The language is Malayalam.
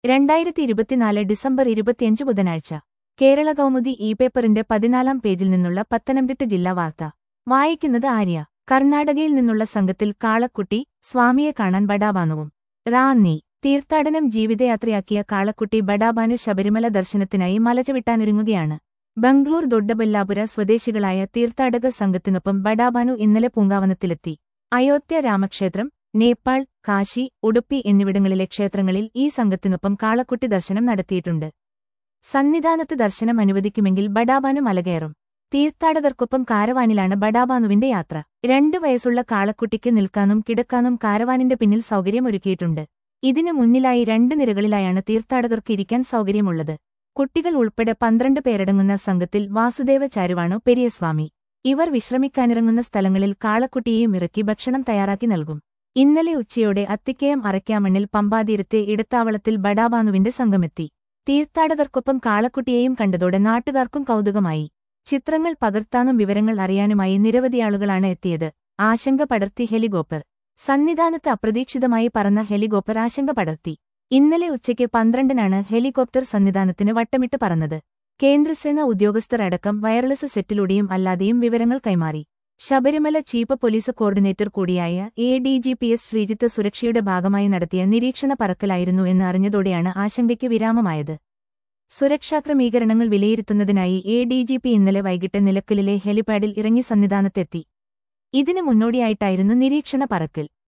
2024 ഡിസംബർ 25 ബുധനാഴ്ച കേരള കൗമുദി പേപ്പറിന്റെ 14-ാം പേജിൽ നിന്നുള്ള പത്തനംതിട്ട ജില്ലാ വാർത്ത വായിക്കുന്നത് ആര്യ. കർണാടകയിൽ നിന്നുള്ള സംഘത്തിൽ കാളക്കുട്ടി, സ്വാമിയെ കാണാൻ ബഡാബാനുവും. റാന്നി തീർത്ഥാടനം ജീവിതയാത്രയാക്കിയ കാളക്കുട്ടി ബഡാബാനു ശബരിമല ദർശനത്തിനായി മലചവിട്ടാനൊരുങ്ങുകയാണ്. ബംഗ്ലൂർ ദൊഡ്ഡബെല്ലാപുര സ്വദേശികളായ തീർത്ഥാടക സംഘത്തിനൊപ്പം ബഡാബാനു ഇന്നലെ പൂങ്കാവനത്തിലെത്തി. അയോധ്യ രാമക്ഷേത്രം, നേപ്പാൾ, കാശി, ഉടുപ്പി എന്നിവിടങ്ങളിലെ ക്ഷേത്രങ്ങളിൽ ഈ സംഘത്തിനൊപ്പം കാളക്കുട്ടി ദർശനം നടത്തിയിട്ടുണ്ട്. സന്നിധാനത്ത് ദർശനം അനുവദിക്കുമെങ്കിൽ ബഡാബാനു മലകയറും. തീർത്ഥാടകർക്കൊപ്പം കാരവാനിലാണ് ബഡാബാനുവിന്റെ യാത്ര. 2 വയസ്സുള്ള കാളക്കുട്ടിക്ക് നിൽക്കാനും കിടക്കാനും കാരവാനിന്റെ പിന്നിൽ സൗകര്യമൊരുക്കിയിട്ടുണ്ട്. ഇതിനു മുന്നിലായി 2 നിരകളിലായാണ് തീർത്ഥാടകർക്ക് ഇരിക്കാൻ സൗകര്യമുള്ളത്. കുട്ടികൾ ഉൾപ്പെടെ 12 പേരടങ്ങുന്ന സംഘത്തിൽ വാസുദേവ ചാരുവാണു പെരിയസ്വാമി. ഇവർ വിശ്രമിക്കാനിറങ്ങുന്ന സ്ഥലങ്ങളിൽ കാളക്കുട്ടിയെയും ഇറക്കി ഭക്ഷണം തയ്യാറാക്കി നൽകും. ഇന്നലെ ഉച്ചയോടെ അത്തിക്കയം അറയ്ക്കാമണ്ണിൽ പമ്പാതീരത്തെ ഇടത്താവളത്തിൽ ബഡാബാനുവിന്റെ സംഘമെത്തി. തീർത്ഥാടകർക്കൊപ്പം കാളക്കുട്ടിയെയും കണ്ടതോടെ നാട്ടുകാർക്കും കൗതുകമായി. ചിത്രങ്ങൾ പകർത്താനും വിവരങ്ങൾ അറിയാനുമായി നിരവധിയാളുകളാണ് എത്തിയത്. ആശങ്ക പടർത്തി ഹെലികോപ്റ്റർ. സന്നിധാനത്ത് അപ്രതീക്ഷിതമായി പറന്ന ഹെലികോപ്റ്റർ ആശങ്ക പടർത്തി. ഇന്നലെ ഉച്ചയ്ക്ക് 12-നാണ് ഹെലികോപ്റ്റർ സന്നിധാനത്തിന് വട്ടമിട്ട് പറന്നത്. കേന്ദ്രസേന ഉദ്യോഗസ്ഥർ അടക്കം വയർലെസ് സെറ്റിലൂടെയും അല്ലാതെയും വിവരങ്ങൾ കൈമാറി. ശബരിമല ചീഫ് പോലീസ് കോർഡിനേറ്റർ കൂടിയായ ADGPS ശ്രീജിത്ത് സുരക്ഷയുടെ ഭാഗമായി നടത്തിയ നിരീക്ഷണ പറക്കലായിരുന്നു എന്ന് അറിഞ്ഞതോടെയാണ് ആശങ്കയ്ക്ക് വിരാമമായത്. സുരക്ഷാ ക്രമീകരണങ്ങൾ വിലയിരുത്തുന്നതിനായി ADGP ഇന്നലെ വൈകിട്ട് നിലക്കലിലെ ഹെലിപാഡിൽ ഇറങ്ങി സന്നിധാനത്തെത്തി. ഇതിനു മുന്നോടിയായിട്ടായിരുന്നു നിരീക്ഷണ പറക്കൽ.